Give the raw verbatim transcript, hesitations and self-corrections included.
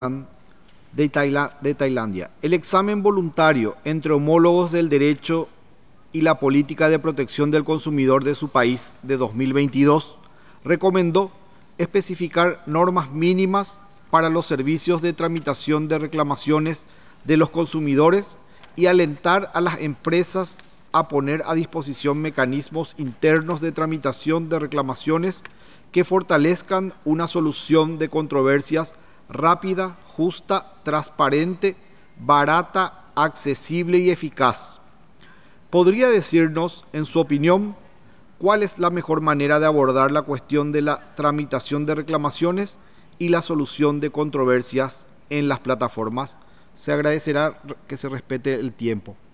de, Taila- de Tailandia. El examen voluntario entre homólogos del derecho y la política de protección del consumidor de su país de dos mil veintidós recomendó especificar normas mínimas para los servicios de tramitación de reclamaciones de los consumidores y alentar a las empresas a poner a disposición mecanismos internos de tramitación de reclamaciones que fortalezcan una solución de controversias rápida, justa, transparente, barata, accesible y eficaz. ¿Podría decirnos, en su opinión, cuál es la mejor manera de abordar la cuestión de la tramitación de reclamaciones y la solución de controversias en las plataformas? Se agradecerá que se respete el tiempo.